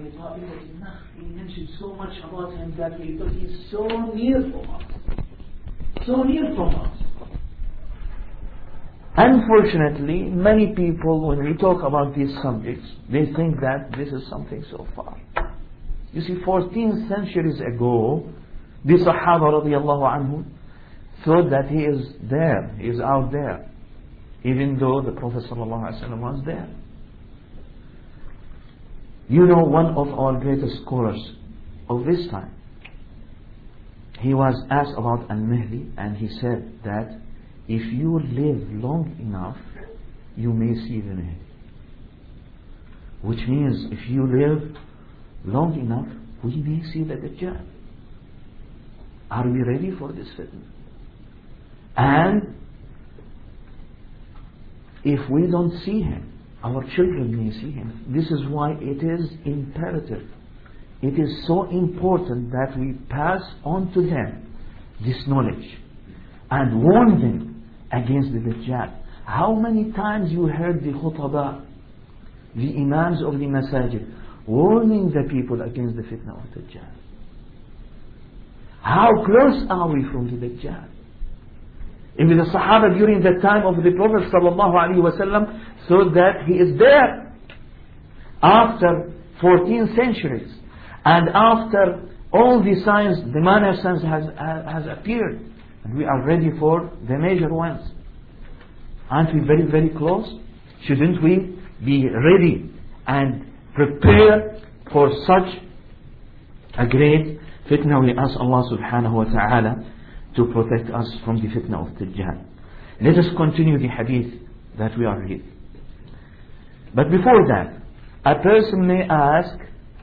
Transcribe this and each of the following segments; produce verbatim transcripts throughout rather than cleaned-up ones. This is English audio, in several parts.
He mentioned so much about him that we thought he's so near from us. So near from us. Unfortunately, many people, when we talk about these subjects, they think that this is something so far. You see, fourteen centuries ago, the Sahaba radiallahu anhum thought that he is there, he is out there, even though the Prophet sallallahu alaihi wasallam was there. You know, one of our greatest scholars of this time, he was asked about Al-Mahdi, and he said that if you live long enough, you may see the Mahdi. Which means, if you live long enough, we may see the Dajjal. Are we ready for this fitna? And if we don't see him, our children may see him. This is why it is imperative, it is so important that we pass on to them this knowledge and warn them against the Dajjal. How many times you heard the khutbah, the imams of the masajid, warning the people against the fitna of Dajjal? How close are we from the Dajjal? Even the Sahaba during the time of the Prophet sallallahu alaihi wasallam thought that he is there. After fourteen centuries, and after all the signs, the minor signs has, has appeared, and we are ready for the major ones. Aren't we very, very close? Shouldn't we be ready and prepare for such a great fitna? We ask Allah subhanahu wa ta'ala to protect us from the fitna of Dajjal. Let us continue the hadith that we are reading. But before that, a person may ask,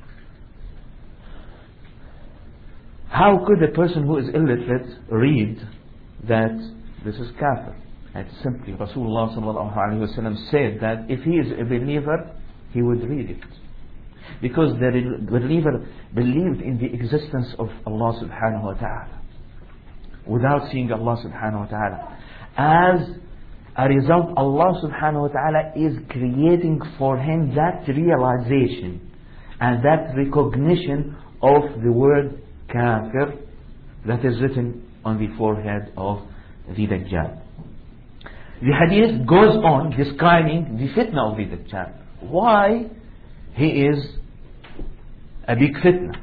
how could a person who is illiterate read that this is kafir? And simply, Rasulullah sallallahu alaihi wasallam said that if he is a believer, he would read it. Because the believer believed in the existence of Allah subhanahu wa ta'ala without seeing Allah subhanahu wa ta'ala. As a result, Allah subhanahu wa ta'ala is creating for him that realization and that recognition of the word kafir that is written on the forehead of the Dajjal. The hadith goes on describing the fitna of the Dajjal. Why he is a big fitna.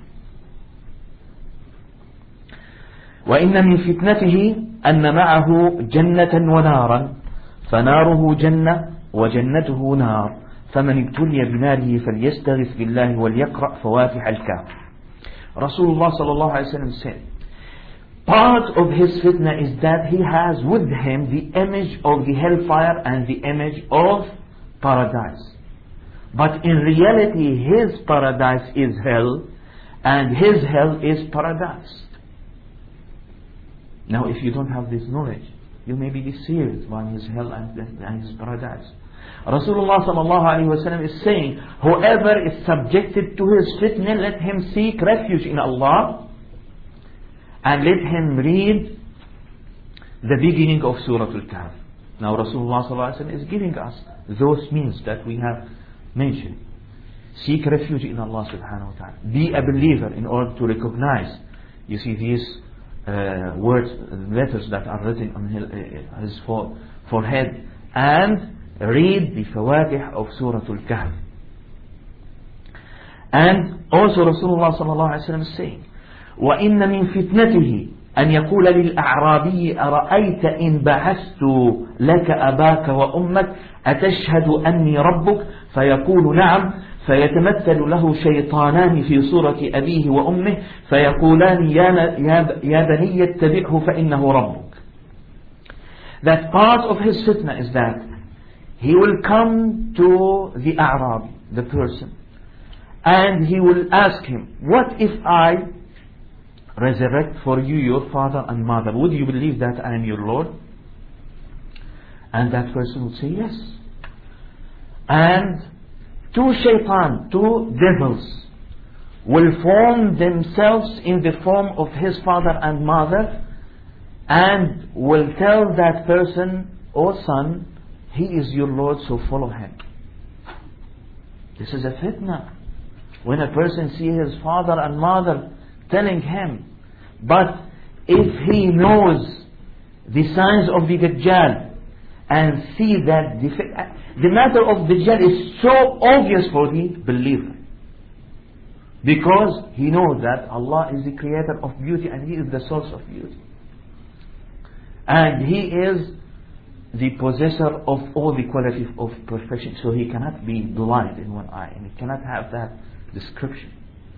وإن من فتنته أن معه جنة ونارا فناره جنة وجنته نار فمن ابتلي بناره فليستغث بالله وليقرأ فواتح الكهف. Rasulullah sallallahu alaihi wasallam said, part of his fitna is that he has with him the image of the hellfire and the image of paradise. But in reality, his paradise is hell and his hell is paradise. Now, if you don't have this knowledge, you may be deceived by his hell and, and his paradise. Rasulullah sallallahu alaihi wasallam is saying, whoever is subjected to his fitna, let him seek refuge in Allah and let him read the beginning of Surah Al-Kahf. Now, Rasulullah sallallahu alaihi wasallam is giving us those means that we have mentioned. Seek refuge in Allah subhanahu wa ta'ala. Be a believer in order to recognize, you see, these uh, words, letters that are written on his, his forehead, and read the fawatih of Surah Al-Kahf. And also Rasulullah sallallahu alaihi wasallam is saying, وَإِنَّ مِن فِتْنَتِهِ أن يقول للأعرابي أرأيت إن بعثت لك أباك وأمك أتشهد أني ربك فيقول نعم فيتمثل له شيطانان في صورة أبيه وأمه فيقولان يا بني اتبعه فإنه ربك. That part of his fitna is that he will come to the A'rabi, the person, and he will ask him, what if I resurrect for you your father and mother? Would you believe that I am your Lord? And that person would say yes. And two shaitan, two devils, will form themselves in the form of his father and mother and will tell that person, O son, he is your Lord, so follow him. This is a fitna. when a person sees his father and mother telling him. But if he knows the signs of the Dajjal and see that the, the matter of Dajjal is so obvious for the believer, because he knows that Allah is the creator of beauty and He is the source of beauty, and He is the possessor of all the qualities of perfection, so He cannot be blind in one eye and He cannot have that description.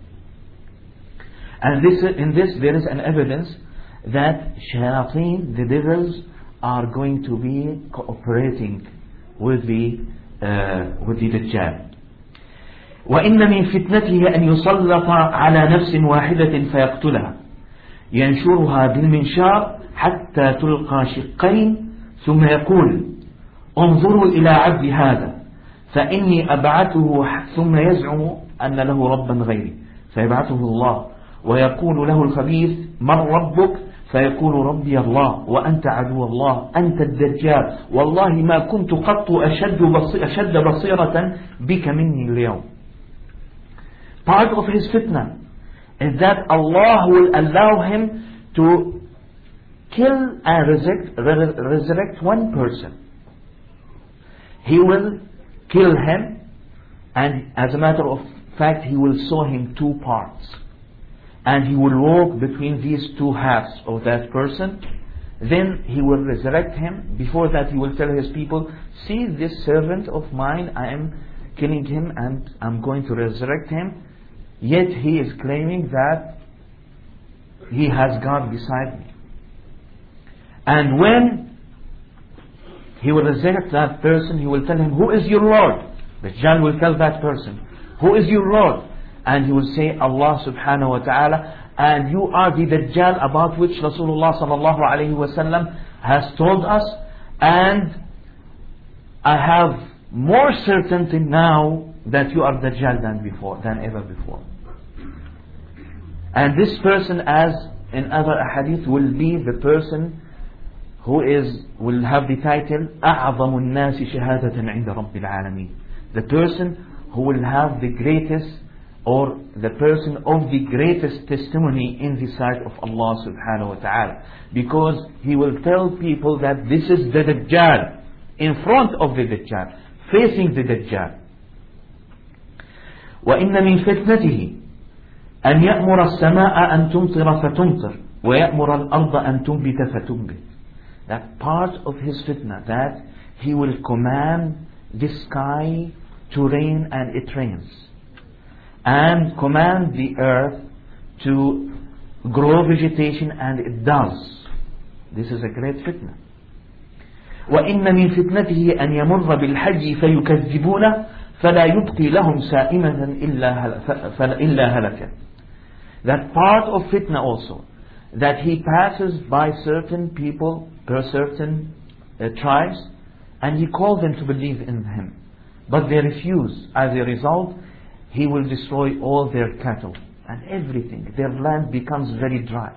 And this, in this there is an evidence that shayateen, the devils, are going to be cooperating with the uh, with the Dajjal. وإن من فتنته أن يسلط على نفس واحدة فيقتلها ينشرها بالمنشار حتى تلقى شقين ثم يقول انظروا إلى عبد هذا فإني أبعثه ثم يزعم أن له ربا غيري فيبعثه الله ويقول له الخبيث من ربك فيقول ربي الله وأنت عدو الله أنت الدجال والله ما كنت قط أشد, بصي أشد بصيرة بك مني اليوم. Part of his fitna is that Allah will allow him to kill and resurrect, resurrect one person. He will kill him, and as a matter of fact He will saw him two parts, and he will walk between these two halves of that person. Then he will resurrect him. Before that he will tell his people, see this servant of mine, I am killing him and I'm going to resurrect him, yet he is claiming that he has God beside me. And when he will resurrect that person, he will tell him, who is your Lord? The Dajjal will tell that person, who is your Lord? And he will say, Allah subhanahu wa ta'ala, and you are the Dajjal about which Rasulullah sallallahu alayhi wa sallam has told us, and I have more certainty now that you are Dajjal than before, than ever before. And this person, as in other ahadith, will be the person who is, will have the title أعظم الناس شهادة عند رب العالمين, the person who will have the greatest, or the person of the greatest testimony in the sight of Allah subhanahu wa ta'ala, because he will tell people that this is the Dajjal, in front of the Dajjal, facing the Dajjal. وإن من فتنته أن يأمر السماء أن تمطر فتمطر ويأمر الأرض أن تنبت فتنبت. That part of his fitna, that he will command the sky to rain and it rains, and command the earth to grow vegetation and it does. This is a great fitna. وإن من فتنته أن يمر بالحج فيكذبونه فلا يبقي لهم سائمة إلا هلكا. That part of fitna also, that he passes by certain people, per certain uh, tribes, and he calls them to believe in him, but they refuse. As a result, he will destroy all their cattle and everything. Their land becomes very dry.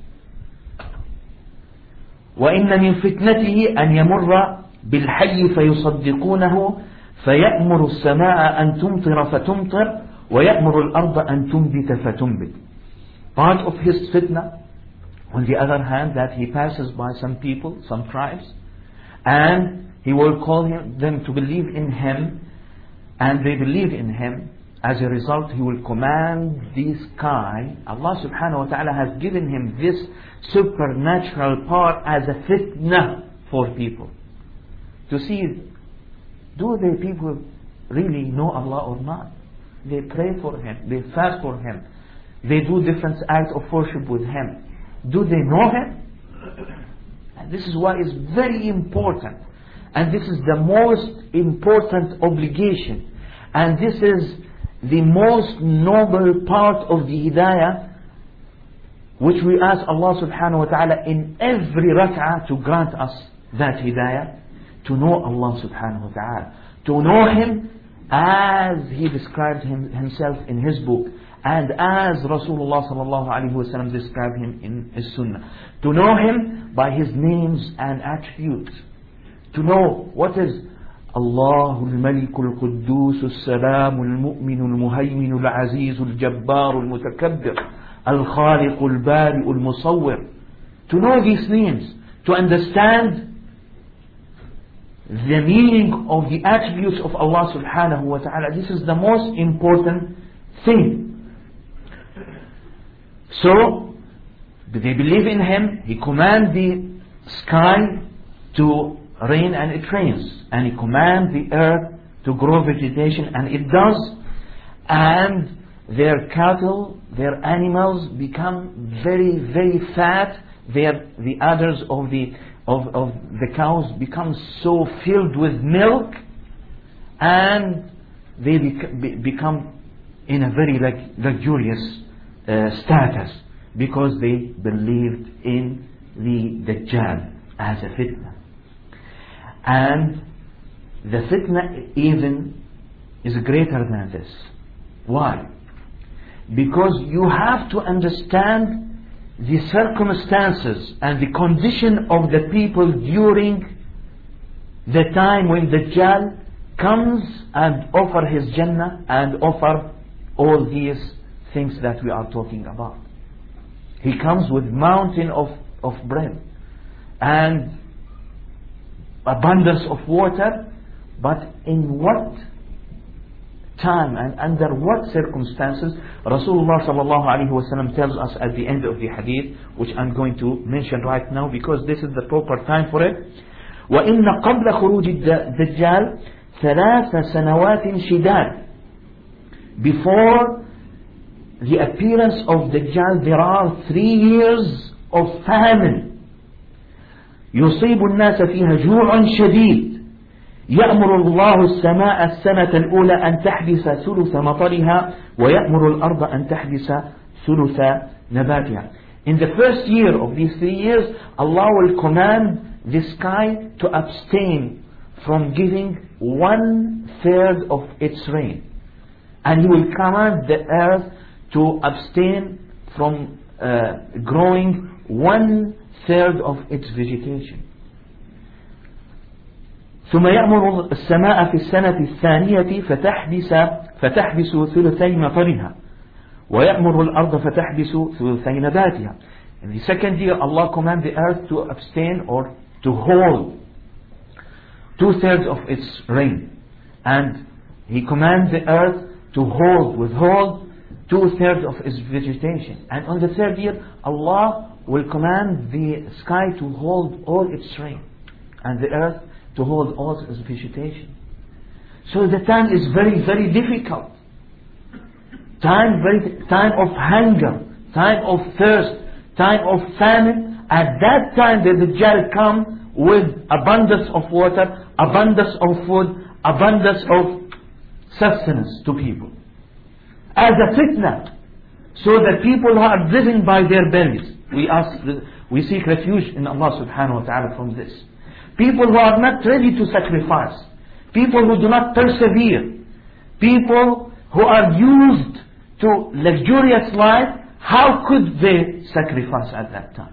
وإن من فتنته أن يمر بالحي فيصدقونه فيأمر السماء أن تمطر فتمطر ويأمر الأرض أن تنبت فتنبت. Part of his fitna, on the other hand, that he passes by some people, some tribes, and he will call him, them to believe in him, and they believe in him. As a result, he will command the sky. Allah subhanahu wa ta'ala has given him this supernatural power as a fitna for people, to see, do the people really know Allah or not? They pray for him, they fast for him, they do different acts of worship with him. Do they know him? And this is why it's very important, and this is the most important obligation, and this is the most noble part of the hidayah, which we ask Allah subhanahu wa ta'ala in every rak'ah to grant us that hidayah, to know Allah subhanahu wa ta'ala, to know him as he described him, himself in his book, and as Rasulullah sallallahu alaihi wasallam described him in his sunnah, to know him by his names and attributes, to know what is الله الملك القدوس السلام المؤمن المهيمن العزيز الجبار المتكبر الخالق البارئ المصور. To know these names, to understand the meaning of the attributes of Allah subhanahu wa ta'ala, this is the most important thing. So, they believe in Him. He commands the sky to rain and it rains, and He commands the earth to grow vegetation and it does, and their cattle, their animals become very very fat. Their, the udders of the of, of the cows become so filled with milk, and they bec- be- become in a very like, luxurious uh, status, because they believed in the Dajjal as a fitna. And the fitna even is greater than this. Why? Because you have to understand the circumstances and the condition of the people during the time when Dajjal comes and offer his Jannah and offer all these things that we are talking about. He comes with mountain of, of bread and abundance of water, but in what time and under what circumstances? Rasulullah sallallahu alaihi wasallam tells us at the end of the hadith, which I'm going to mention right now because this is the proper time for it. وَإِنَّ قَبْلَ خُرُوجِ الدَّجَّالِ ثَلَاثَ سَنَوَاتٍ شِدَادٍ. Before the appearance of Dajjal, there are three years of famine. يصيب الناس فيها جوع شديد يأمر الله السماء السنة الأولى أن تحبس ثلث مطرها ويأمر الأرض أن تحبس ثلث نباتها. In the first year of these three years, Allah will command the sky to abstain from giving one third of its rain, and He will command the earth to abstain from uh, growing one third of its vegetation. ثم يأمر السماء في السنة الثانية فتحبس فتحبس ثلثي مطرها ويأمر الأرض فتحبس ثلثي نباتها. In the second year, Allah commands the earth to abstain or to hold two thirds of its rain, and He commands the earth to hold, withhold two thirds of its vegetation. And on the third year, Allah will command the sky to hold all its rain and the earth to hold all its vegetation. So the time is very, very difficult. Time, very, time of hunger, time of thirst, time of famine. At that time the Dajjal come with abundance of water, abundance of food, abundance of sustenance to people. As a fitna, so that people who are driven by their bellies, we ask, we seek refuge in Allah subhanahu wa ta'ala from this. People who are not ready to sacrifice, people who do not persevere, people who are used to luxurious life, how could they sacrifice at that time?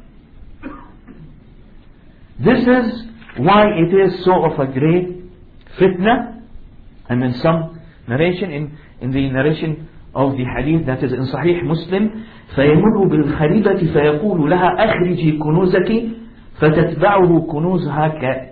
This is why it is so of a great fitna. And in some narration, in, in the narration of the hadith that is in Sahih Muslim, فيمر بالخريبة فيقول لها أخرجي كنوزك فتتبعه كنوزها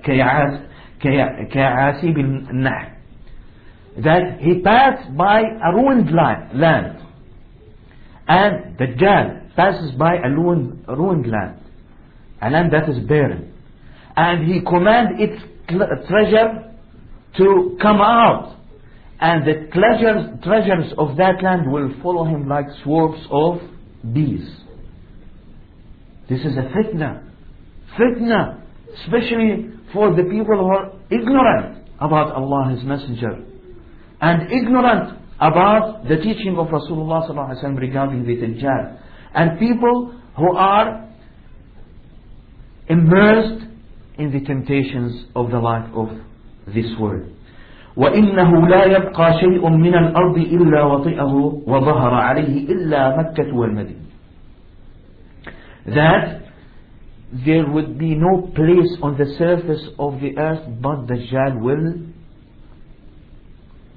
كعاسيب النحل. That he passed by a ruined land, and Dajjal passes by a ruined, ruined land, a land that is barren, and he commands its treasure to come out, and the treasures, treasures of that land will follow him like swarms of bees. This is a fitna. Fitna, especially for the people who are ignorant about Allah, His Messenger, and ignorant about the teaching of Rasulullah sallallahu alaihi wasallam regarding the Dajjal, and people who are immersed in the temptations of the life of this world. وإنه لا يبقى شيء من الأرض إلا وطئه وظهر عليه إلا مكة والمدينة. That there would be no place on the surface of the earth but Dajjal will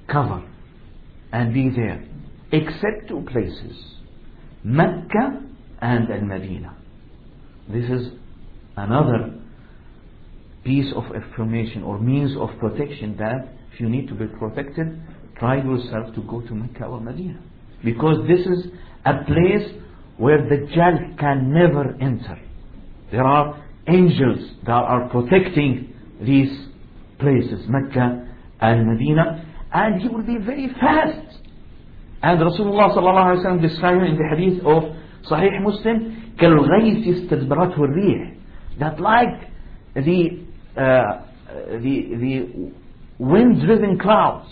cover and be there, except two places, Mecca and Al-Madinah. This is another piece of information or means of protection, that if you need to be protected, try yourself to go to Mecca or Medina, because this is a place where the Dajjal can never enter. There are angels that are protecting these places, Mecca and Medina, and he will be very fast. And Rasulullah sallallahu alaihi wasallam described in the hadith of Sahih Muslim, كالغيث استدبرته الريح, that like the uh, the the wind-driven clouds,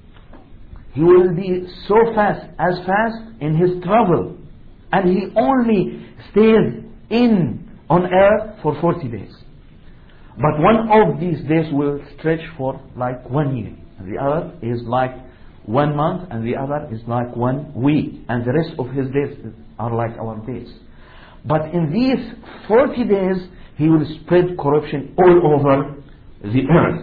he will be so fast, as fast in his travel, and he only stays in on earth for forty days. But one of these days will stretch for like one year, and the other is like one month, and the other is like one week, and the rest of his days are like our days. But in these forty days, he will spread corruption all over the earth.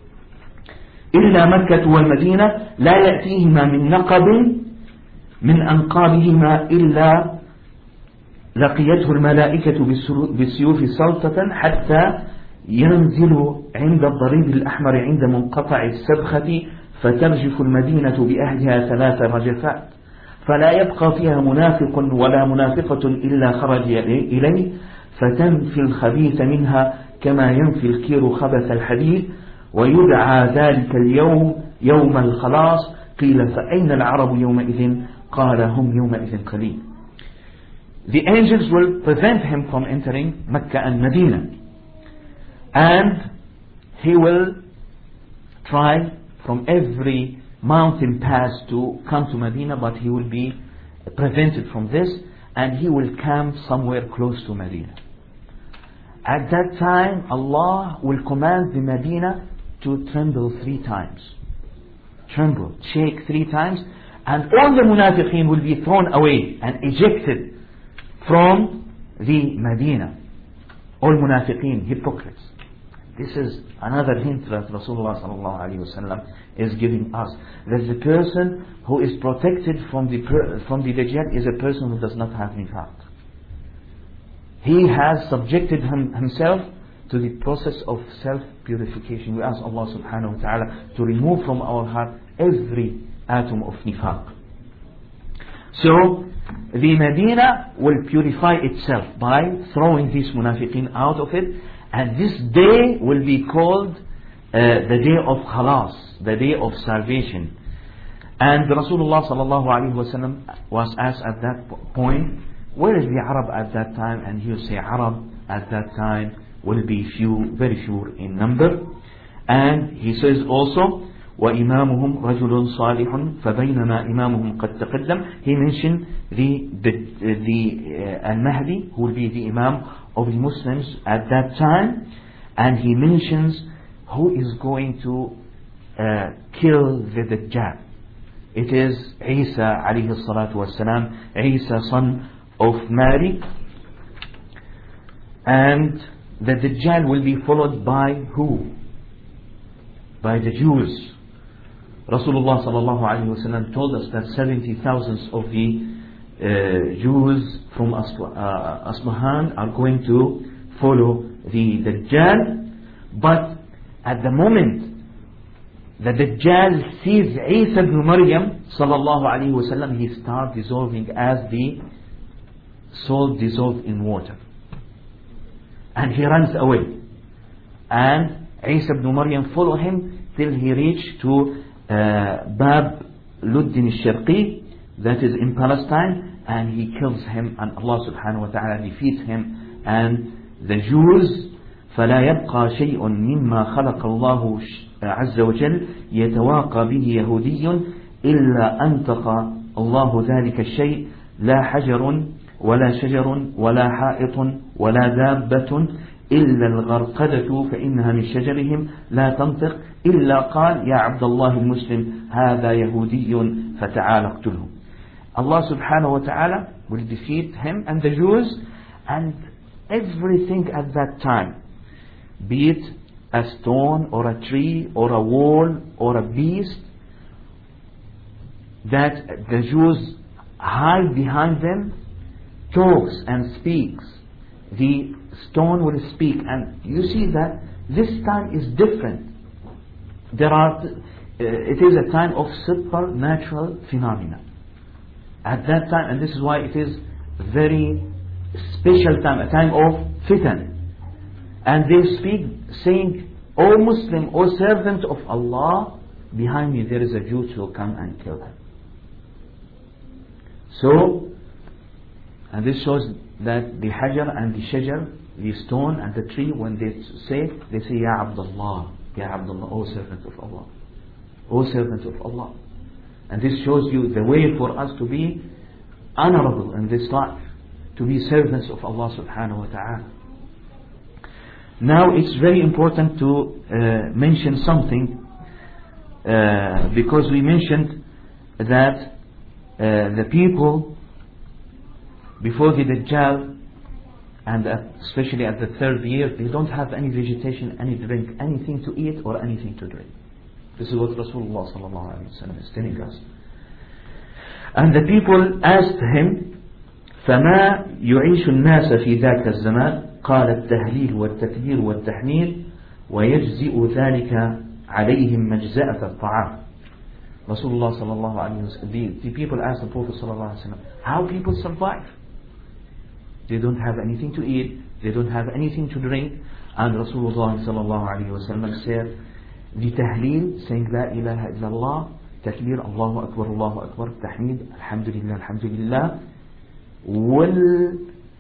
إلا مكة والمدينة لا يأتيهما من نقب من أنقابهما إلا لقيته الملائكة بالسيوف سلطة حتى ينزل عند الضريب الأحمر عند منقطع السبخة فترجف المدينة بأهلها ثلاث رجفات فلا يبقى فيها منافق ولا منافقة إلا خرج إليه فتنفي الخبيث منها كما ينفي الكير خبث الحديد ويدعى ذلك اليوم يوم الخلاص قيل فأين العرب يومئذ قال هم يومئذ قليل. The angels will prevent him from entering Mecca and Medina, and he will try from every mountain pass to come to Medina, but he will be prevented from this, and he will camp somewhere close to Medina. At that time, Allah will command the Medina to tremble three times. Tremble, shake three times, and all the munafiqeen will be thrown away and ejected from the Medina. All munafiqeen, hypocrites. This is another hint that Rasulullah sallallahu alaihi wasallam is giving us, that the person who is protected from the from the Dajjal is a person who does not have nifaq. He has subjected him, himself to the process of self-purification. We ask Allah subhanahu wa ta'ala to remove from our heart every atom of nifaq. So the Medina will purify itself by throwing these munafiqeen out of it, and this day will be called uh, the day of khalas, the day of salvation. And Rasulullah sallallahu alaihi wasallam was asked at that point, where is the Arab at that time? And he will say, Arab at that time will be few, very few in number. And he says also, وَإِمَامُهُمْ رَجُلٌ صَالِحٌ فَبَيْنَمَا إِمَامُهُمْ قَدْ تَقَدَّمْ. He mentioned the, the, the uh, Al-Mahdi, who will be the Imam of the Muslims at that time. And he mentions who is going to uh, kill the Dajjal. It is Isa alayhi salatu wassalam, Isa son of Mary. And the Dajjal will be followed by who? By the Jews. Rasulullah sallallahu alaihi wasallam told us that seventy thousand of the uh, Jews from Asbahan are going to follow the Dajjal. But at the moment the Dajjal sees Isa ibn Maryam sallallahu alaihi wasallam, he starts dissolving as the salt dissolved in water, and he runs away. And Isa ibn Maryam follow him till he reached to uh, Bab Luddin al-Sharqi, that is in Palestine, and he kills him, and Allah subhanahu wa ta'ala defeats him. And the Jews, فلا يبقى شيء مما خلق الله عز وجل يتواقى به يهودي إلا أنطق الله ذلك الشيء لا حجر ولا شجر ولا حائط ولا دابة إلا الغرقدة فإنها من شجرهم لا تنطق إلا قال يا عبد الله المسلم هذا يهودي فتعال اقتله. Allah subhanahu wa ta'ala will defeat him and the Jews, and everything at that time, be it a stone or a tree or a wall or a beast, that the Jews hide behind them, talks and speaks. The stone will speak, and you see that this time is different. There are, uh, it is a time of supernatural phenomena. At that time, and this is why it is very special time, a time of fitan. And they speak saying, O Muslim, O servant of Allah, behind me there is a Jew who will come and kill him. So, and this shows that the hajar and the shajar, the stone and the tree, when they say, they say, Ya Abdullah, Ya Abdullah, O servant of Allah, O servant of Allah. And this shows you the way for us to be honorable in this life, to be servants of Allah subhanahu wa ta'ala. Now it's very important to uh, mention something, uh, because we mentioned that uh, the people before the Dajjal, and especially at the third year, they don't have any vegetation, any drink, anything to eat or anything to drink. This is what Rasulullah sallallahu alaihi wasallam is telling us. And the people asked him, فما يعيش الناس في ذاك الزمان قال التهليل والتكبير والتحميد ويجزئ ذلك عليهم مجزأة الطعام. Rasulullah sallallahu alaihi wasallam, the, the people asked the Prophet sallallahu alaihi wasallam, how people survive? They don't have anything to eat, they don't have anything to drink. And Rasulullah sallallahu alaihi wasallam said, the tahleel, saying la ilaha illallah, takbir, Allahu Akbar, Allahu Akbar, tahmid, alhamdulillah, alhamdulillah, will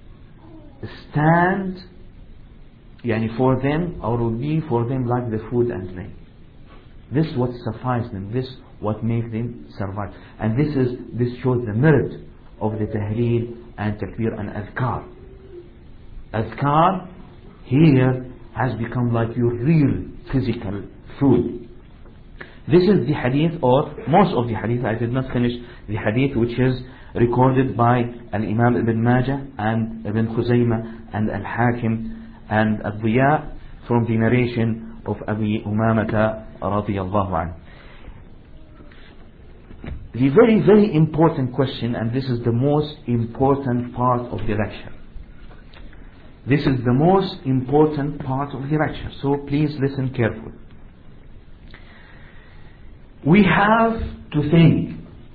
stand yani for them, or will be for them like the food and drink. This is what suffices them, this what makes them survive. And this is this shows the merit of the tahleel and takbir and azkar. Azkar here has become like your real physical food. This is the hadith, or most of the hadith. I did not finish the hadith, which is recorded by Al-Imam Ibn Majah and Ibn Khuzaymah and Al-Hakim and Al-Diya from the narration of Abi Umamata radiyallahu anhu. The very very important question, and this is the most important part of the lecture. This is the most important part of the lecture, so please listen carefully. We have to think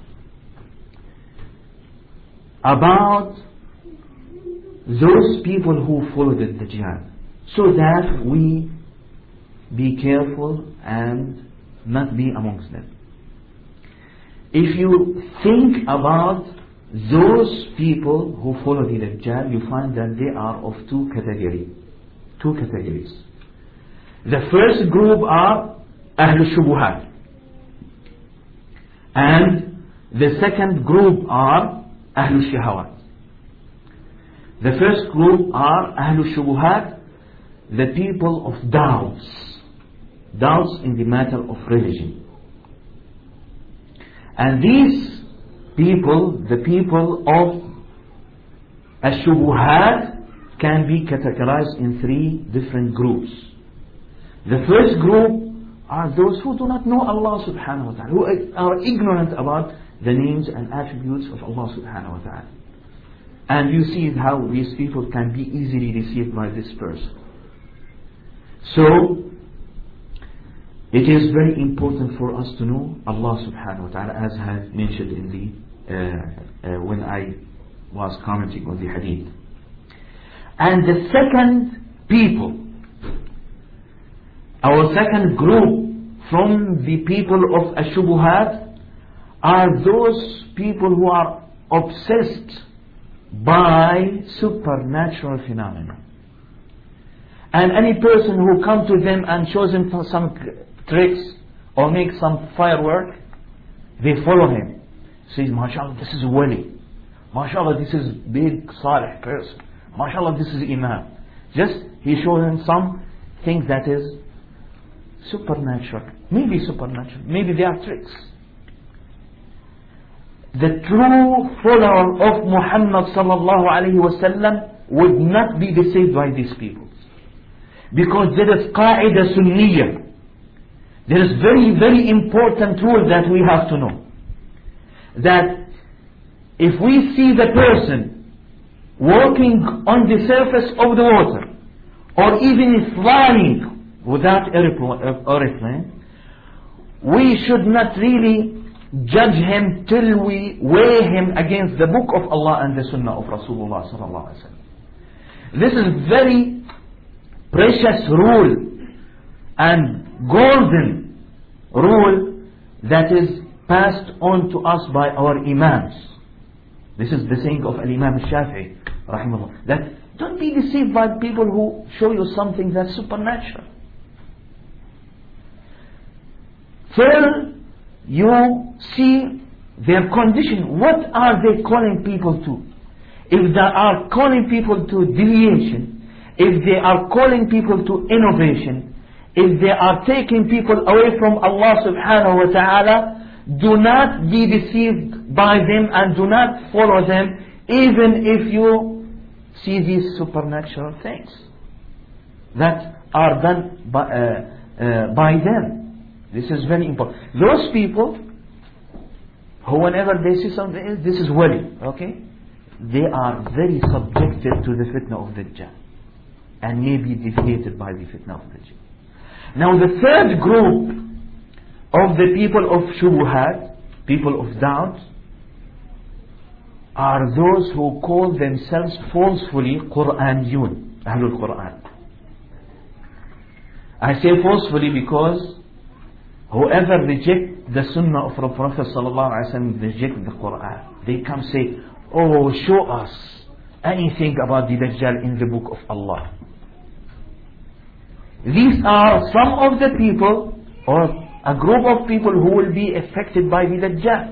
about those people who followed the Dajjal, so that we be careful and not be amongst them. If you think about those people who follow the Dajjal, you find that they are of two categories. Two categories. The first group are Ahlul Shubuhat, and the second group are Ahlul Shahawat. The first group are Ahlul Shubuhat, the people of doubts, doubts in the matter of religion. And these people, the people of Ash-Shubuhat, can be categorized in three different groups. The first group are those who do not know Allah subhanahu wa ta'ala, who are ignorant about the names and attributes of Allah subhanahu wa ta'ala. And you see how these people can be easily deceived by this person. So, it is very important for us to know Allah subhanahu wa ta'ala, as I had mentioned in the uh, uh, when I was commenting on the hadith. And the second people, our second group from the people of Ash-Shubuhat, are those people who are obsessed by supernatural phenomena. And any person who comes to them and shows him some tricks or makes some firework, they follow him. Says, MashaAllah, this is wali. MashaAllah, this is big salih person. MashaAllah, this is imam. Just he shows him some things that is supernatural. Maybe supernatural. Maybe they are tricks. The true follower of Muhammad sallallahu alayhi wa sallam would not be deceived by these people. Because there is qaida sunniyah. There is very, very important rule that we have to know. that if we see the person walking on the surface of the water, or even flying without airplane, we should not really judge him till we weigh him against the book of Allah and the Sunnah of Rasulullah sallallahu alaihi wasallam. This is very precious rule and golden rule that is passed on to us by our Imams. This is the saying of Al-Imam Shafi'i rahimahullah, that don't be deceived by people who show you something that's supernatural. Till you see their condition, what are they calling people to? If they are calling people to deviation, if they are calling people to innovation, if they are taking people away from Allah subhanahu wa ta'ala, do not be deceived by them and do not follow them, even if you see these supernatural things that are done by, uh, uh, by them. This is very important. Those people who whenever they see something, this is wali, okay? They are very subjected to the fitna of Dajjal and may be deviated by the fitna of Dajjal. Now the third group of the people of shubuhat, people of doubt, are those who call themselves falsely Quraniyun, Ahlul Quran. I say falsely because whoever reject the Sunnah of the Prophet sallallahu alaihi wasallam reject the Quran. They come say, "Oh, show us anything about the Dajjal in the book of Allah." These are some of the people, or a group of people who will be affected by the Dajjal.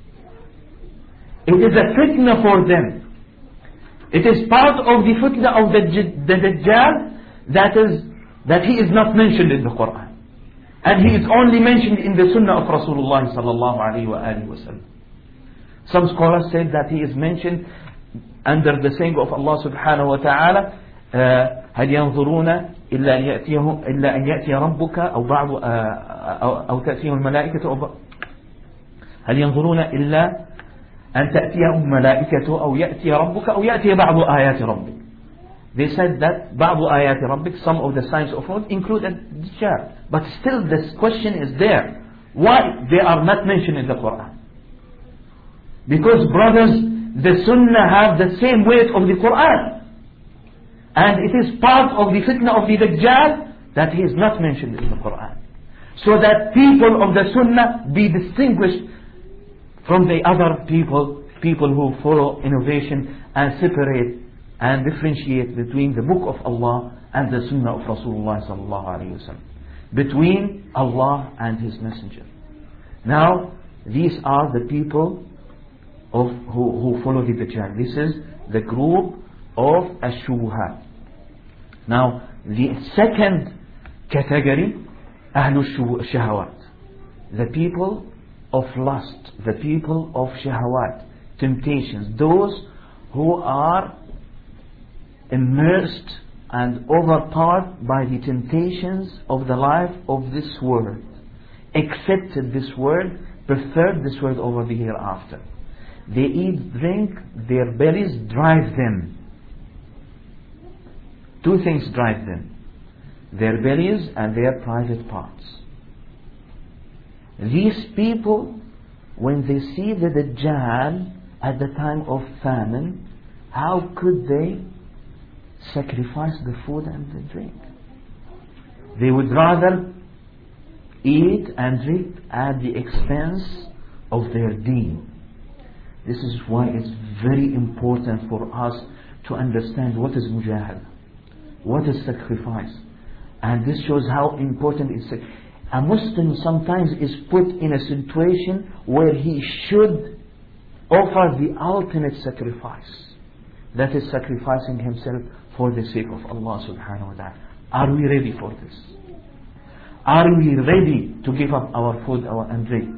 It is a fitna for them. It is part of the fitna of the, the Dajjal that is that he is not mentioned in the Quran. And he is only mentioned in the Sunnah of Rasulullah sallallahu alaihi wasallam. Some scholars said that he is mentioned under the saying of Allah subhanahu wa ta'ala, هل ينظرون إلا أن يأتيهم إلا أن يأتي ربك أو بعض أو, أو تأتيهم الملائكة أو هل ينظرون إلا أن تأتيهم الملائكة أو يأتي ربك أو يأتي بعض آيات ربك. They said that بعض آيات ربك, some of the signs of God include a Dajjal. But still this question is there. Why they are not mentioned in the Quran? Because brothers, the Sunnah have the same weight of the Quran. And it is part of the fitna of the Dajjal that he is not mentioned in the Quran. So that people of the Sunnah be distinguished from the other people, people who follow innovation and separate and differentiate between the book of Allah and the Sunnah of Rasulullah sallallahu alaihi wasallam, between Allah and His Messenger. Now, these are the people of who, who follow the Dajjal. This is the group of Ash-Shubuhat. Now, the second category, Ahlul Shahawat, the people of lust, the people of Shahawat, temptations, those who are immersed and overpowered by the temptations of the life of this world, accepted this world, preferred this world over the hereafter. They eat, drink, their bellies drive them. Two things drive them: their bellies and their private parts. These people, when they see the Dajjal at the time of famine, how could they sacrifice the food and the drink? They would rather eat and drink at the expense of their deen. This is why it's very important for us to understand what is mujahada, what is sacrifice. And this shows how important it is. A Muslim sometimes is put in a situation where he should offer the ultimate sacrifice. That is sacrificing himself for the sake of Allah subhanahu wa ta'ala. Are we ready for this? Are we ready to give up our food, our and drink,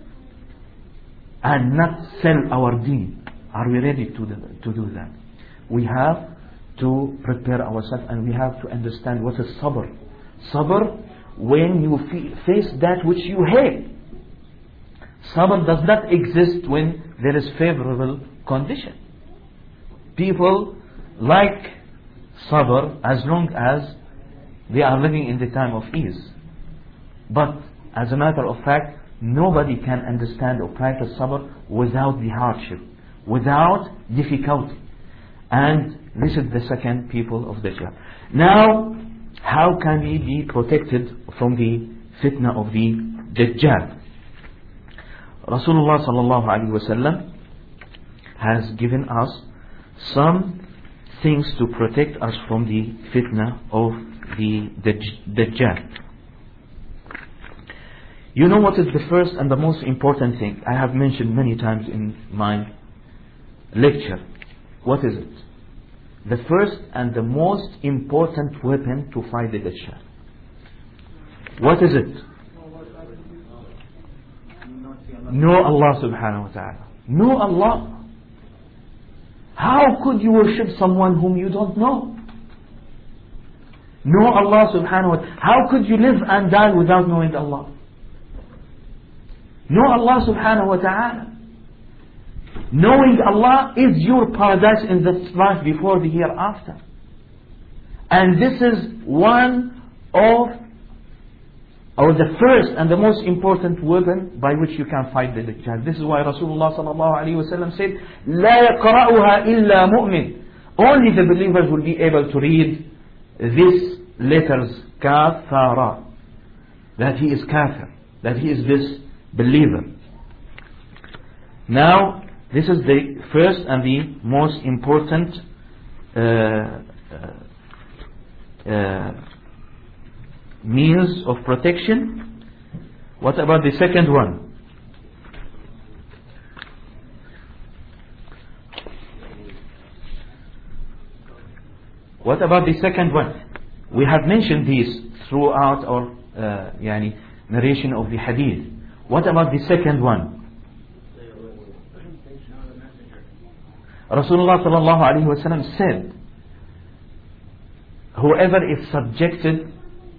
and not sell our deen? Are we ready to do, to do that? We have to prepare ourselves, and we have to understand what is sabr. Sabr, when you face that which you hate. Sabr does not exist when there is favorable condition. People like sabr as long as they are living in the time of ease. But as a matter of fact, nobody can understand or practice sabr without the hardship, without difficulty. And this is the second people of Dajjal. Now, how can we be protected from the fitna of the Dajjal? Rasulullah sallallahu alaihi wasallam has given us some things to protect us from the fitna of the Dajjal. You know what is the first and the most important thing? I have mentioned many times in my lecture. What is it? The first and the most important weapon to fight the Dajjal. What is it? Know Allah subhanahu wa ta'ala. Know Allah. How could you worship someone whom you don't know? Know Allah subhanahu wa ta'ala. How could you live and die without knowing Allah? Know Allah subhanahu wa ta'ala. Knowing Allah is your paradise in this life before the hereafter. And this is one of, or the first and the most important weapon by which you can fight the Dajjal. This is why Rasulullah sallallahu alayhi wa sallam said, لا يقرأها إلا مؤمن. Only the believers will be able to read these letters, kafara, that he is kafir, that he is this believer. Now, this is the first and the most important uh, uh, uh, means of protection. What about the second one? What about the second one? We have mentioned these throughout our uh, yani, narration of the hadith. What about the second one? Rasulullah sallallahu alaihi wasallam said, whoever is subjected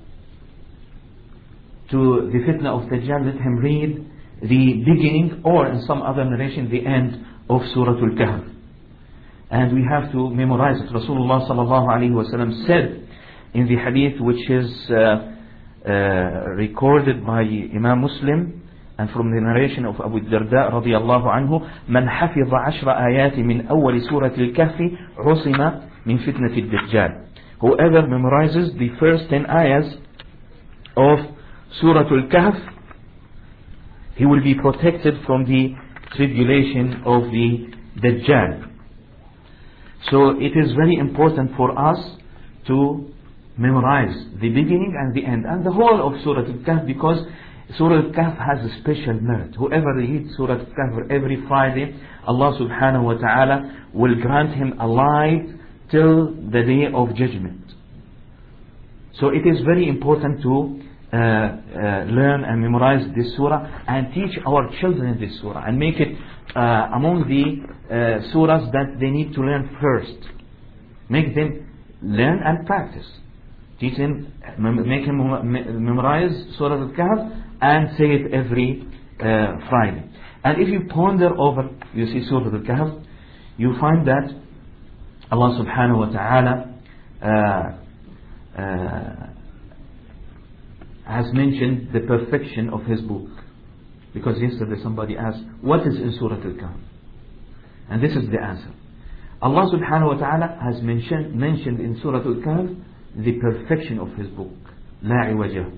to the fitna of Dajjal, let him read the beginning, or in some other narration, the end of Surah Al-Kahf. And we have to memorize it. Rasulullah sallallahu alaihi wasallam said in the hadith, which is uh, uh, recorded by Imam Muslim, and from the narration of Abu Darda radiyallahu anhu, من حفظ عشر آيات من أول سورة الكهف عصم من فتنة الدجال. Whoever memorizes the first ten ayahs of Surah Al-Kahf, he will be protected from the tribulation of the Dajjal. So it is very important for us to memorize the beginning and the end and the whole of Surah Al-Kahf, because Surah Al-Kahf has a special merit. Whoever reads Surah Al-Kahf every Friday, Allah subhanahu wa ta'ala will grant him a life till the day of judgment. So it is very important to uh, uh, learn and memorize this surah and teach our children this surah and make it uh, among the uh, surahs that they need to learn first. Make them learn and practice. Teach them, make him memorize Surah Al-Kahf and say it every uh, Friday. And if you ponder over, you see Surah Al-Kahf, you find that Allah subhanahu wa ta'ala uh, uh, has mentioned the perfection of His book. Because yesterday somebody asked, what is in Surah Al-Kahf? And this is the answer. Allah subhanahu wa ta'ala has mentioned, mentioned in Surah Al-Kahf the perfection of His book. لا عوجه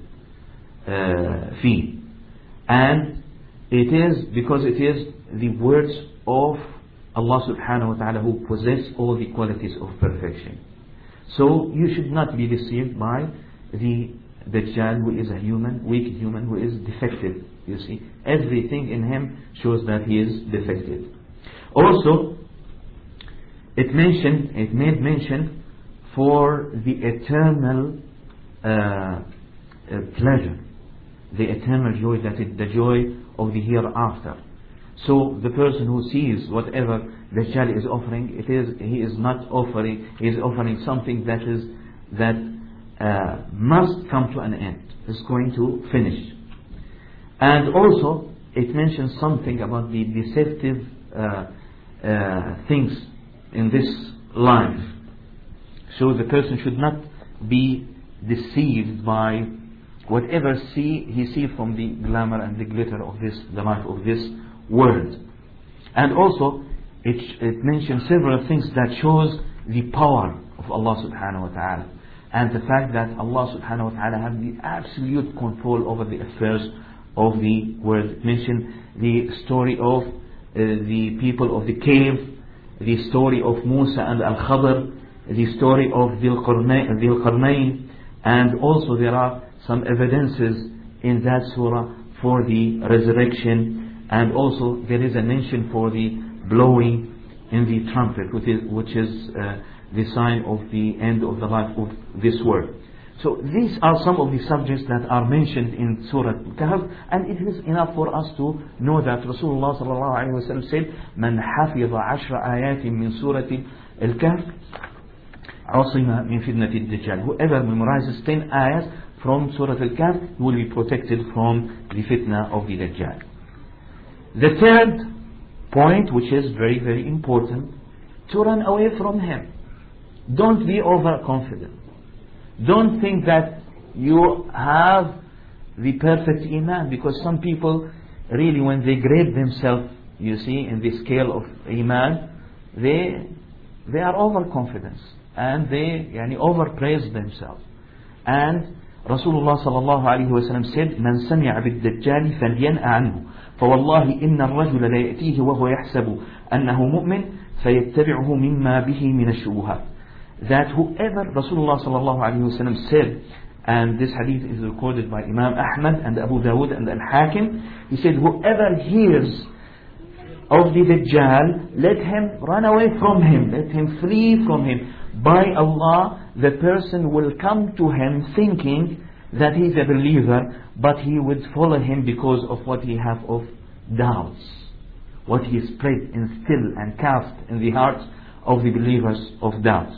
فيه. And it is because it is the words of Allah subhanahu wa ta'ala who possess all the qualities of perfection. So you should not be deceived by the Dajjal, who is a human, weak human, who is defective. You see, everything in him shows that he is defective. Also, it mentioned, it made mention for the eternal uh, uh, pleasure, the eternal joy, that is the joy of the hereafter. So the person who sees whatever Dajjal is offering, it is he is not offering, he is offering something that is that uh, must come to an end. It's going to finish. And also it mentions something about the deceptive uh, uh, things in this life. So the person should not be deceived by whatever see he see from the glamour and the glitter of this, the life of this world. And also it, it mentions several things that shows the power of Allah subhanahu wa ta'ala, and the fact that Allah subhanahu wa ta'ala has the absolute control over the affairs of the world. It mentioned the story of uh, the people of the cave, the story of Musa and Al-Khadr, the story of Dhul Qarnayn, and also there are some evidences in that surah for the resurrection, and also there is a mention for the blowing in the trumpet, which is, which is uh, the sign of the end of the life of this world. So these are some of the subjects that are mentioned in Surah Al-Kahf, and it is enough for us to know that Rasulullah sallallahu alaihi wasallam said, "Man hafiza ashra ayatin min surati Al-Kahf, asima min fitnati ad-dajjal." Whoever memorizes ten ayahs from Surah Al-Kahf will be protected from the fitna of the Dajjal. The third point, which is very very important, to run away from him. Don't be overconfident. Don't think that you have the perfect iman, because some people really, when they grade themselves, you see, in the scale of iman, they they are overconfident and they yani, overpraise themselves. And Rasulullah sallallahu alayhi wa sallam said, "Man sami'a bid-dajjal falyan'a anhu, فوالله إن الرجل لا يأتيه وهو يحسب أنه مؤمن فيتبعه مما به من الشبهات." That whoever, Rasulullah sallallahu alayhi wa sallam said, and this hadith is recorded by Imam Ahmad and Abu Dawud and Al-Hakim, he said, whoever hears of the Dajjal, let him run away from him, let him flee from him. By Allah, the person will come to him thinking that he is a believer, but he would follow him because of what he have of doubts, what he spread, instill and cast in the hearts of the believers of doubt.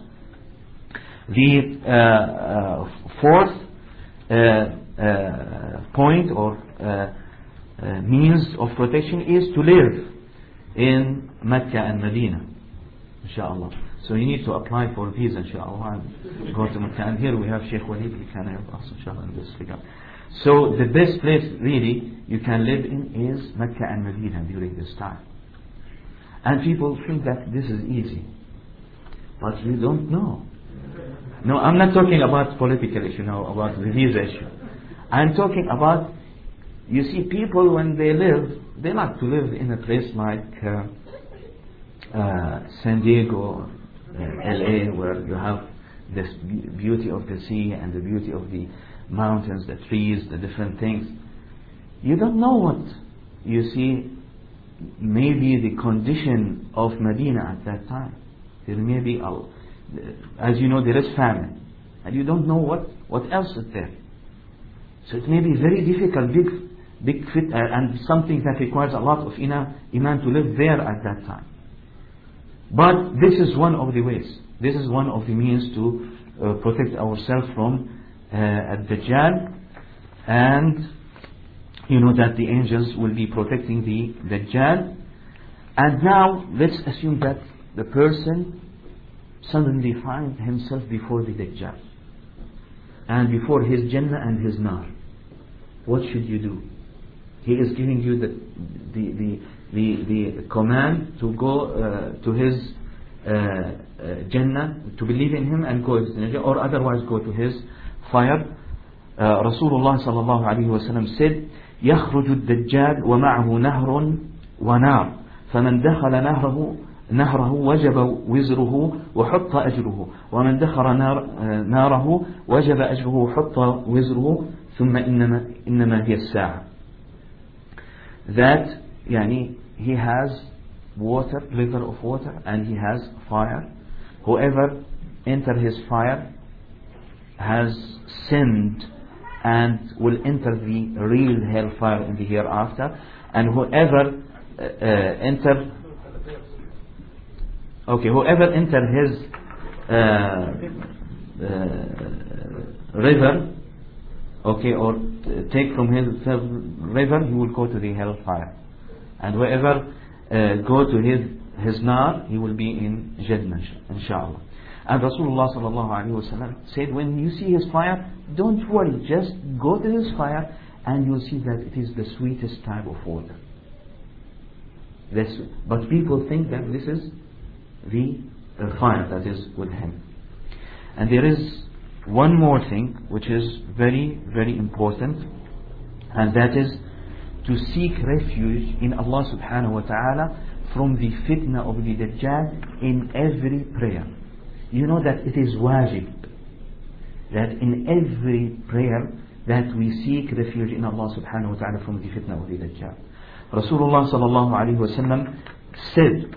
The uh, uh, fourth uh, uh, point or uh, uh, means of protection is to live in Mecca and Medina, inshallah. So you need to apply for a visa, inshallah, and go to Mecca. And here we have Sheikh Walid, he can help us, inshallah, in this regard. So the best place really you can live in is Mecca and Medina during this time. And people think that this is easy, but you don't know. No, I'm not talking about political issue now, about the visa issue. I'm talking about, you see, people when they live, they like to live in a place like uh, uh, San Diego, uh, L A, where you have this beauty of the sea and the beauty of the mountains, the trees, the different things. You don't know what, you see, maybe the condition of Medina at that time. There may be, as you know, there is famine, and you don't know what, what else is there. So it may be very difficult, big, big fit, uh, and something that requires a lot of iman, iman to live there at that time. But this is one of the ways. This is one of the means to uh, protect ourselves from uh, Ad-Dajjal, and you know that the angels will be protecting the Dajjal. And now let's assume that the person suddenly finds himself before the Dajjal and before his Jannah and his Nar. What should you do? He is giving you the the the the, the command to go uh, to his uh, uh, Jannah, to believe in him and go to his Jannah, or otherwise go to his fire. uh, Rasulullah sallallahu alaihi wasallam said, يخرج الدجال ومعه نهر ونار فمن دخل نهره نهره وجب وزره وحط أجره ومن دخل نار ناره وجب أجره وحط وزره ثم إنما إنما هي الساعة. That يعني he has water, river of water, and he has fire. Whoever enter his fire has sinned and will enter the real hellfire in the hereafter. And whoever uh, uh, enter okay whoever enter his uh, uh, river, okay, or uh, take from his river, he will go to the hellfire. And whoever uh, go to his his nar, he will be in Jannah, inshallah. And Rasulullah sallallahu alaihi wasallam said, when you see his fire, don't worry, just go to his fire and you'll see that it is the sweetest type of water. This, but people think that this is the uh, fire that is with him. And there is one more thing which is very, very important, and that is to seek refuge in Allah subhanahu wa ta'ala from the fitna of the Dajjal in every prayer. You know that it is wajib that in every prayer that we seek refuge in Allah subhanahu wa ta'ala from the fitna of the Dajjal. Rasulullah sallallahu alayhi wa sallam said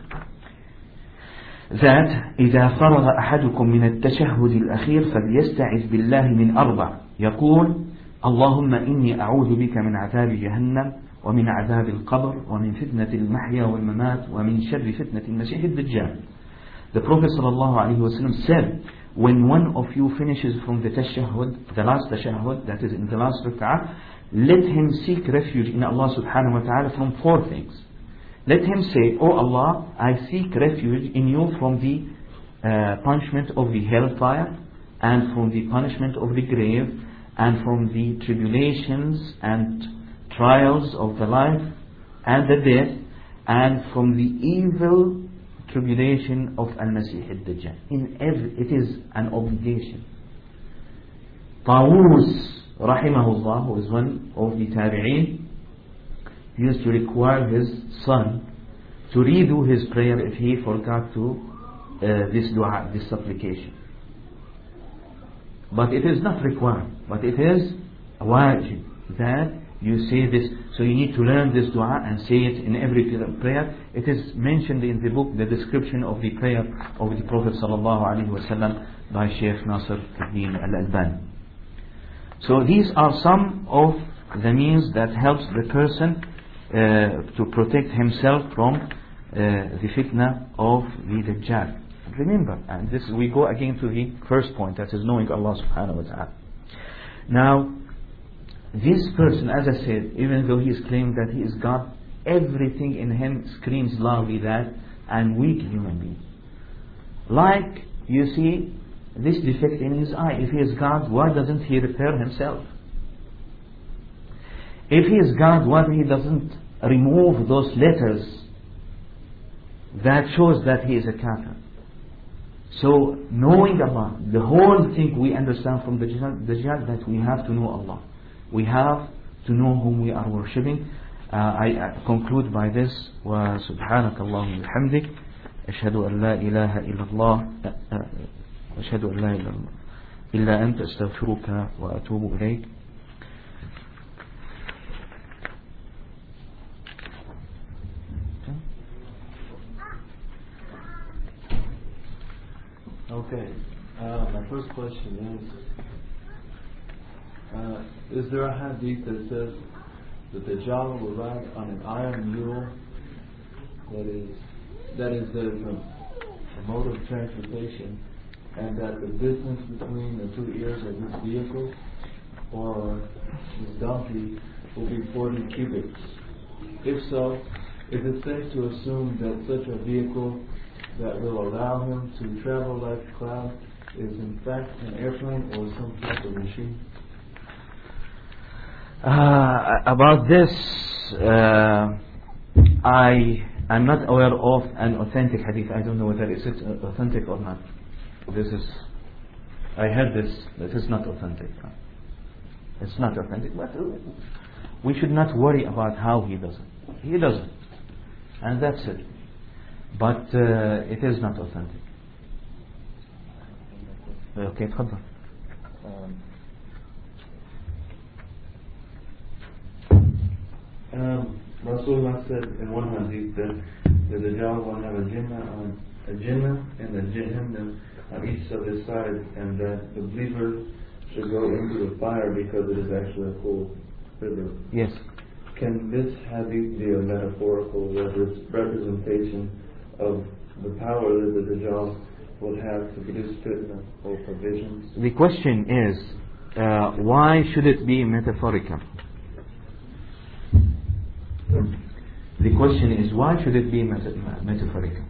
that إذا فرغ أحدكم من التشهد الأخير فليستعذ بالله من أربع يقول اللهم إني أعوذ بك من عذاب جهنم ومن عذاب القبر ومن فتنة المحيا والممات ومن شر فتنة المسيح الدجال. The Prophet sallallahu alayhi wa sallam said, when one of you finishes from the tashahhud, the last tashahhud, that is in the last rak'ah, let him seek refuge in Allah subhanahu wa ta'ala from four things. Let him say, "Oh Allah, I seek refuge in you from the uh, punishment of the hellfire, and from the punishment of the grave, and from the tribulations and trials of the life and the death, and from the evil tribulation of Al-Masih al-Dajjal." In every, it is an obligation. Tawus rahimahullah, who is one of the tabi'een, used to require his son to redo his prayer if he forgot to uh, this dua, this supplication. But it is not required, but it is wajib that you say this. So you need to learn this dua and say it in every prayer. It is mentioned in the book, the description of the prayer of the Prophet sallallahu alaihi wasallam by Shaykh Nasr al-Din al-Albani. So these are some of the means that helps the person Uh, to protect himself from uh, the fitna of the Dajjal. Remember, and this we go again to the first point, that is knowing Allah subhanahu wa ta'ala. Now, this person, as I said, even though he is claiming that he is God, everything in him screams loudly that I'm weak human being. Like, you see, this defect in his eye. If he is God, why doesn't he repair himself? If he is God, why he doesn't remove those letters that shows that he is a kafir? So knowing Allah, the whole thing we understand from the Dajjal, that we have to know Allah. We have to know whom we are worshipping. Uh, I uh, conclude by this. Wa subhanak Allahumma bihamdik. Ashhadu an la ilaha illallah. Ashhadu an la ilaha illa anta astaghfiruka wa atubu ilayk. Okay, uh, my first question is, uh, is there a hadith that says that the Dajjal will ride on an iron mule that is that is the, the, the mode of transportation, and that the distance between the two ears of this vehicle or this donkey will be forty cubits? If so, is it safe to assume that such a vehicle that will allow him to travel like a cloud is in fact an airplane or some type of machine? Uh, about this, uh, I am not aware of an authentic hadith. I don't know whether it's authentic or not. This is, I heard this. This is not authentic. It's not authentic, but we should not worry about how he does it. He does it, and that's it. But uh, it is not authentic. Okay, تفضل. Um, Rasulullah said in one hadith that the Dajjal will have a Jinnah on a Jinnah and a Jahannam on each of his sides, and that the believer should go into the fire because it is actually a full river. Yes. Can this hadith be a metaphorical representation of the power that the Dajjal will have to produce fitna or provisions? The question is, uh, why should it be metaphorical? The question is, why should it be meta- metaphorical?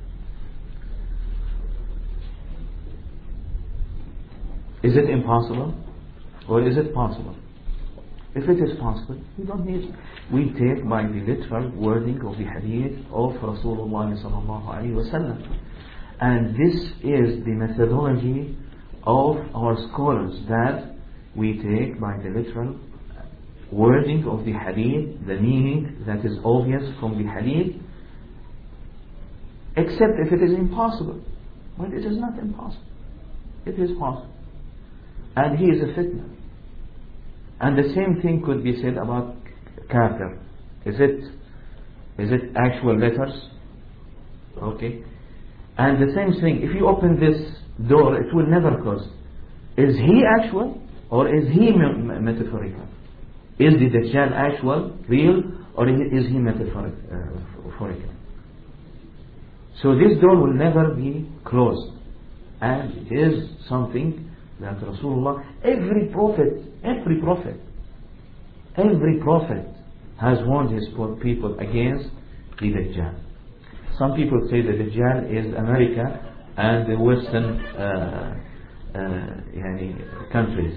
Is it impossible or is it possible? If it is possible, we don't need, we take by the literal wording of the hadith of Rasulullah sallallahu alaihi wasallam. And this is the methodology of our scholars, that we take by the literal wording of the hadith, the meaning that is obvious from the hadith, except if it is impossible. But it is not impossible. It is possible. And he is a fitna. And the same thing could be said about kafir. Is it, is it actual letters? Okay. And the same thing, if you open this door, it will never close. Is he actual or is he me- metaphorical? Is the Dajjal actual, real, or is he metaphorical? So this door will never be closed. And it is something that Rasulullah, every prophet, every prophet, every prophet has warned his people against the Dajjal. Some people say the Dajjal is America and the Western uh, uh, yani, countries.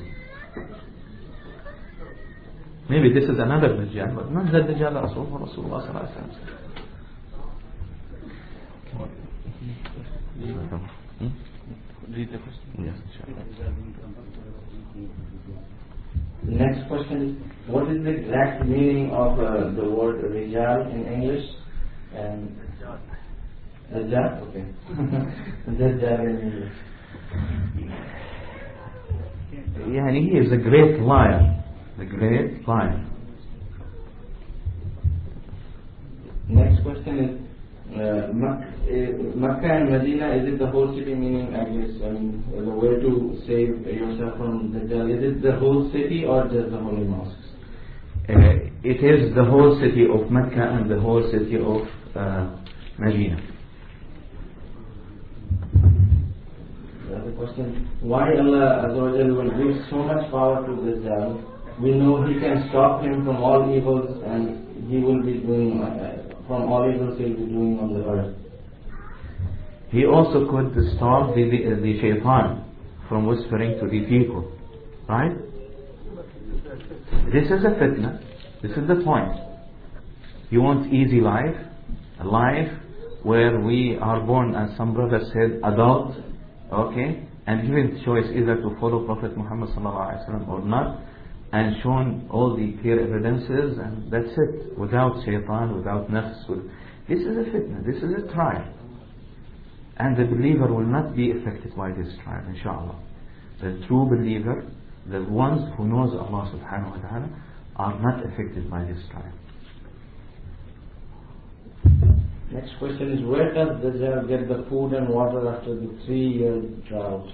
Maybe this is another Dajjal, but not the Dajjal Rasulullah Sallallahu Alaihi Wasallam. Read the question. Yes, the next question is, what is the exact meaning of uh, the word Rijal in English? And Dajjal? Okay. Dajjal in English. Yeah, he is a great liar. The great liar. Next question is, uh, Makkah and Medina, is it the whole city? Meaning, I guess, I mean, the way to save yourself from Dajjal, is it the whole city or just the holy mosques? Uh, it is the whole city of Mecca and the whole city of uh, Medina. The question, why Allah Azza wa Jalla will give so much power to Dajjal? We know he can stop him from all evils, and he will be doing uh, from all evils he will be doing on the earth. He also could stop the, the, the shaitan from whispering to the people, right? This is a fitna. This is the point. You want easy life, a life where we are born, as some brothers said, adult, okay, and given choice either to follow Prophet Muhammad sallallahu alaihi wasallam or not, and shown all the clear evidences, and that's it, without shaitan, without nafs. With, this is a fitna, this is a trial, and the believer will not be affected by this trial, inshallah. The true believer, the ones who knows Allah subhanahu wa ta'ala, are not affected by this trial. Next question is, where does Dajjal get the food and water after the three-year drought?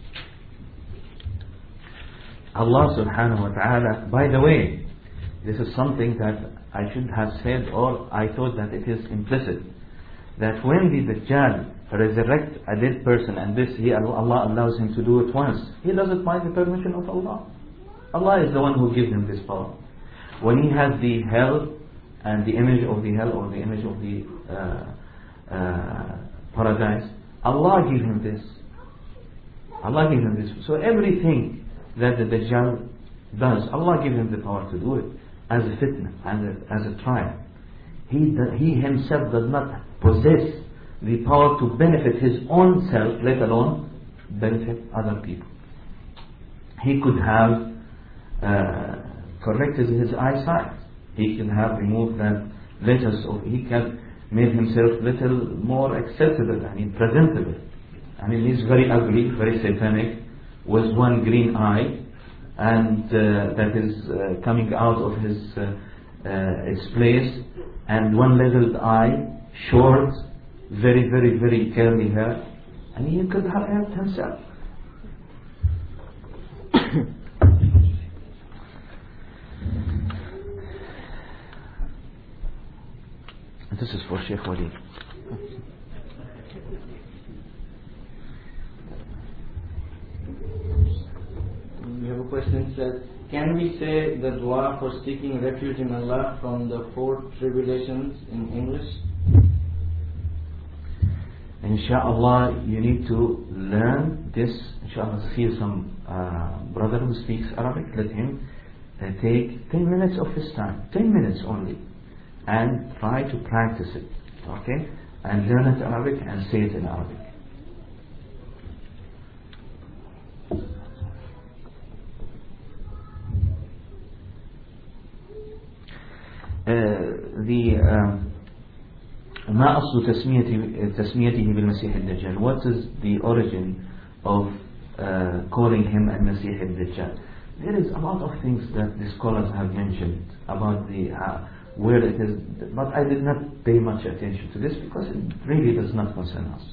Allah subhanahu wa ta'ala, by the way, this is something that I should have said, or I thought that it is implicit, that when the Dajjal resurrects a dead person, and this he, Allah allows him to do it once, he does it by the permission of Allah. Allah is the one who gives him this power. When he has the hell and the image of the hell or the image of the uh, uh, paradise, Allah gives him this. Allah gives him this. So everything that the Dajjal does, Allah gives him the power to do it as a fitna, as a, as a trial. He, he himself does not possess the power to benefit his own self, let alone benefit other people. He could have uh, corrected his eyesight. He could have removed that letters, or he can made himself little more acceptable, I mean presentable. I mean he's very ugly, very satanic, with one green eye, and uh, that is uh, coming out of his uh, uh, its place, and one leveled eye, short, very very very curly hair, and he could have helped himself. This is for Sheikh Wali. We have a a question. Says, can we say the dua for seeking refuge in Allah from the four tribulations in English? Inshallah, you need to learn this. Inshallah, see some uh, brother who speaks Arabic. Let him uh, take ten minutes of his time, ten minutes only, and try to practice it. Okay, and learn it Arabic and say it in Arabic. Uh, the uh, ما أصل تسميته تسميته بالمسيح الدجال? What is the origin of uh, calling him al-Masih al-Dajjal? There is a lot of things that the scholars have mentioned about the uh, where it is, but I did not pay much attention to this because it really does not concern us.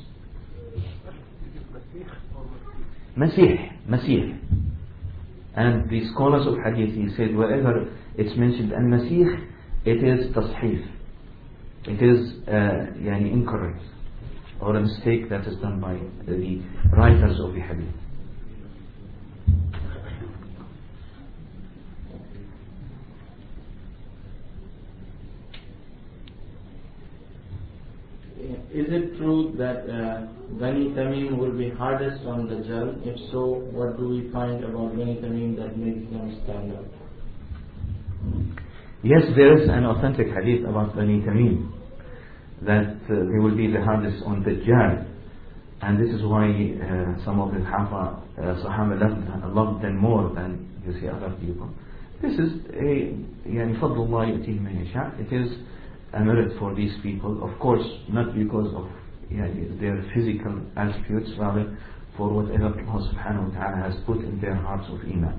Masih, Masih. And the scholars of Hadith, he said, wherever it's mentioned al-Masih, it is tasheef. It is uh, yani incorrect or a mistake that is done by the writers of the Hadith. Is it true that uh, Bani Tamim will be hardest on the Dajjal? If so, what do we find about Bani Tamim that makes them stand out? Yes, there is an authentic hadith about Bani Tamim that uh, they will be the hardest on Dajjal, and this is why uh, some of the Hafa, uh, Sahaba loved, loved them more than you see other people. This is a يعني فضل الله يؤتيه من يشاء. It is a merit for these people, of course, not because of يعني, their physical attributes, rather for whatever Allah subhanahu wa ta'ala has put in their hearts of iman.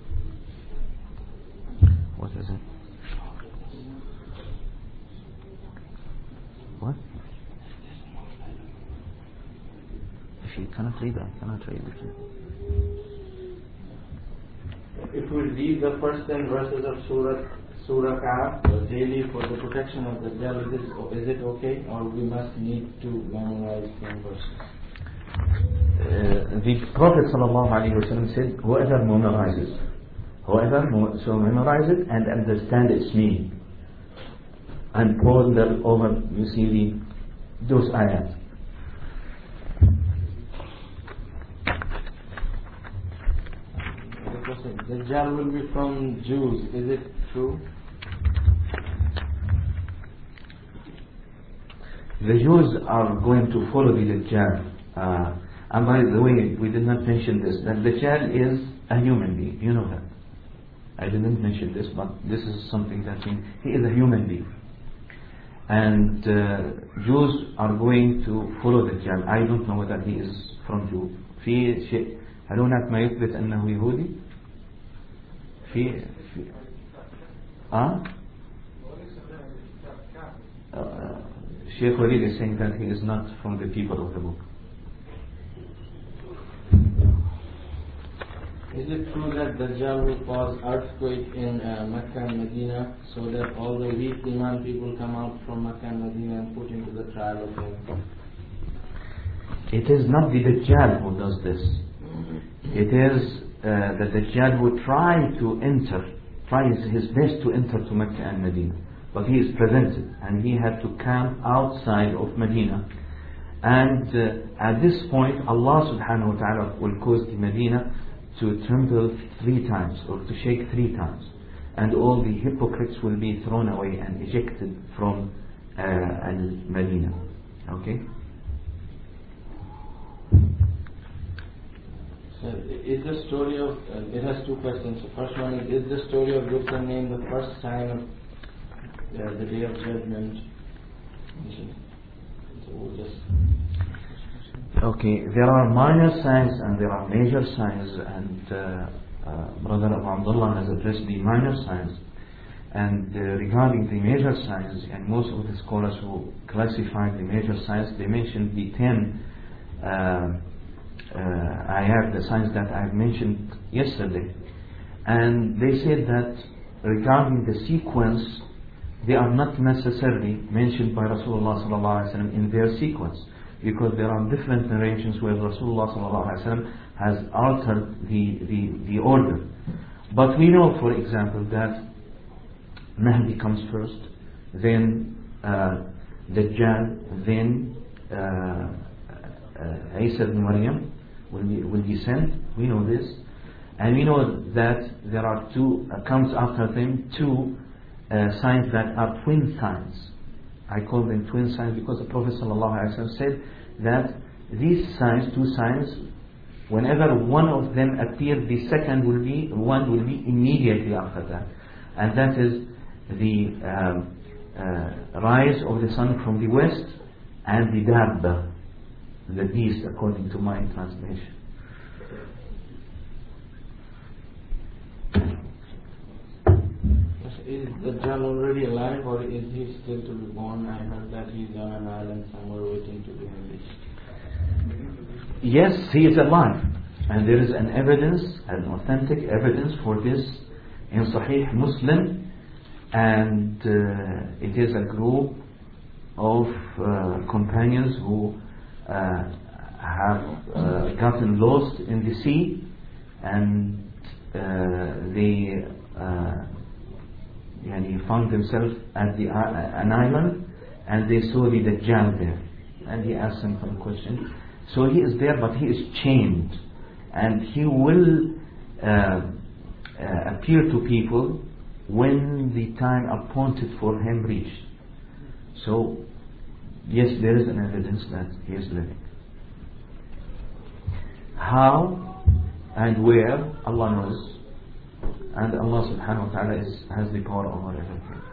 What is it? What? If you cannot read, I cannot read it. If we read the first ten verses of Surah Surah Kahf daily for the protection of the Dajjal, is, is it okay, or we must need to memorize ten verses? Uh, the Prophet sallallahu alaihi wasallam said, whoever memorizes, whoever so memorize it and understand its meaning, and ponder over, you see, the, those ayat. The Dajjal will be from Jews. Is it true? The Jews are going to follow the Dajjal. Uh, and by the way, we did not mention this, that Dajjal is a human being. You know that. I didn't mention this, but this is something that means he is a human being. And uh, Jews are going to follow the Dajjal. I don't know whether he is from Jew. في شيء هل هناك ما يثبت أنه يهودي؟ في في آه Sheikh Walid is saying that he is not from the people of the book. Is it true that Dajjal will cause earthquake in uh, Mecca and Medina so that all the weak Iman people come out from Mecca and Medina and put into the trial of him? It is not the Dajjal who does this. It is uh, the Dajjal who try to enter, tries his best to enter to Mecca and Medina. But he is prevented, and he had to camp outside of Medina. And uh, at this point, Allah subhanahu wa ta'ala will cause the Medina to tremble three times, or to shake three times. And all the hypocrites will be thrown away and ejected from uh, Al-Medina. Okay? So is the story of, uh, it has two questions. The first one is, is the story of Dhul-Qarnayn the first sign of uh, the Day of Judgment? So we'll just... Okay, there are minor signs and there are major signs, and uh, uh, Brother Abu Abdullah has addressed the minor signs. And uh, regarding the major signs, and most of the scholars who classified the major signs, they mentioned the ten uh, uh, ayat, the signs that I have mentioned yesterday. And they said that regarding the sequence, they are not necessarily mentioned by Rasulullah sallallahu alaihi wasallam in their sequence. because there are different narrations where Rasulullah sallallahu alaihi wasallam has altered the, the, the order. But we know, for example, that Mahdi comes first, then uh, Dajjal, then uh, uh, Isa ibn Maryam will be, will be sent. We know this. And we know that there are two, uh, comes after them, two uh, signs that are twin signs. I call them twin signs because the Prophet ﷺ said that these signs, two signs, whenever one of them appears, the second will be, one will be immediately after that. And that is the um, uh, rise of the sun from the west and the Dabba, the beast, according to my translation. Is Dajjal already alive, or is he still to be born? I heard that he's on an island somewhere waiting to be unleashed. Yes, he is alive, and there is an evidence, an authentic evidence for this in Sahih Muslim, and uh, it is a group of uh, companions who uh, have uh, gotten lost in the sea, and uh, they uh, and he found himself at the uh, an island, and they saw the Dajjal there, and he asked him some question. So he is there, but he is chained, and he will uh, uh, appear to people when the time appointed for him reached. So yes, there is an evidence that he is living. How and where, Allah knows. And Allah subhanahu wa ta'ala is, has the power over everything.